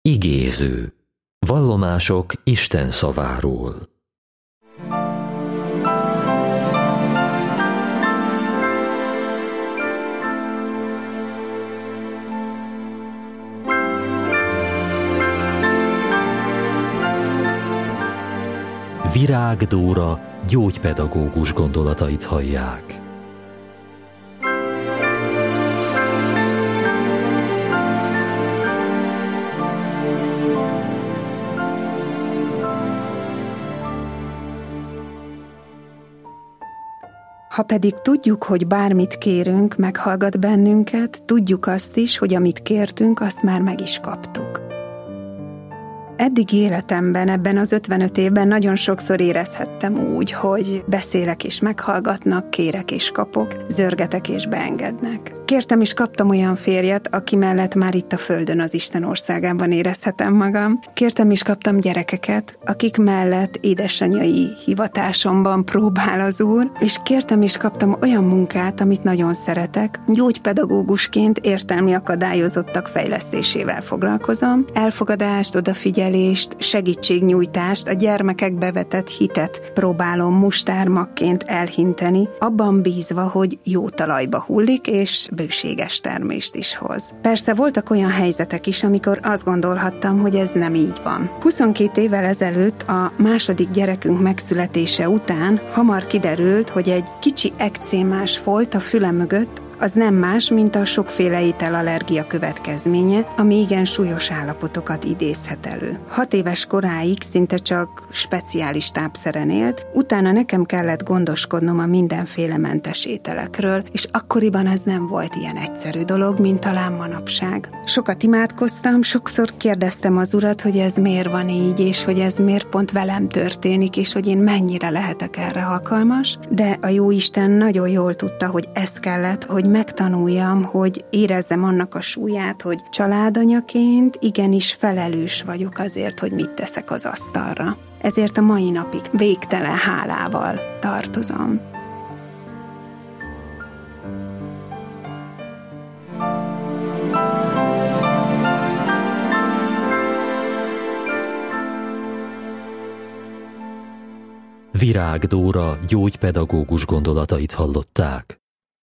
Igéző. Vallomások Isten szaváról. Virág Dóra gyógypedagógus gondolatait hallják. Ha pedig tudjuk, hogy bármit kérünk, meghallgat bennünket, tudjuk azt is, hogy amit kértünk, azt már meg is kaptuk. Eddig életemben, ebben az 55 évben nagyon sokszor érezhettem úgy, hogy beszélek és meghallgatnak, kérek és kapok, zörgetek és beengednek. Kértem és kaptam olyan férjet, aki mellett már itt a földön, az Isten országában érezhetem magam. Kértem és kaptam gyerekeket, akik mellett édesanyai hivatásomban próbál az Úr, és kértem és kaptam olyan munkát, amit nagyon szeretek. Gyógypedagógusként értelmi akadályozottak fejlesztésével foglalkozom. Elfogadást, odafigyelést, segítségnyújtást, a gyermekekbe vetett hitet próbálom mustármagként elhinteni, abban bízva, hogy jó talajba hullik, és bőséges termést is hoz. Persze voltak olyan helyzetek is, amikor azt gondolhattam, hogy ez nem így van. 22 évvel ezelőtt a második gyerekünk megszületése után hamar kiderült, hogy egy kicsi ekcémás folt a fülem mögött, az nem más, mint a sokféle ételallergia következménye, ami igen súlyos állapotokat idézhet elő. 6 éves koráig szinte csak speciális tápszeren élt, utána nekem kellett gondoskodnom a mindenféle mentes ételekről, és akkoriban ez nem volt ilyen egyszerű dolog, mint talán manapság. Sokat imádkoztam, sokszor kérdeztem az Urat, hogy ez miért van így, és hogy ez miért pont velem történik, és hogy én mennyire lehetek erre alkalmas, de a Jóisten nagyon jól tudta, hogy ez kellett, hogy megtanuljam, hogy érezzem annak a súlyát, hogy családanyaként igenis felelős vagyok azért, hogy mit teszek az asztalra. Ezért a mai napig végtelen hálával tartozom. Virág Dóra gyógypedagógus gondolatait hallották.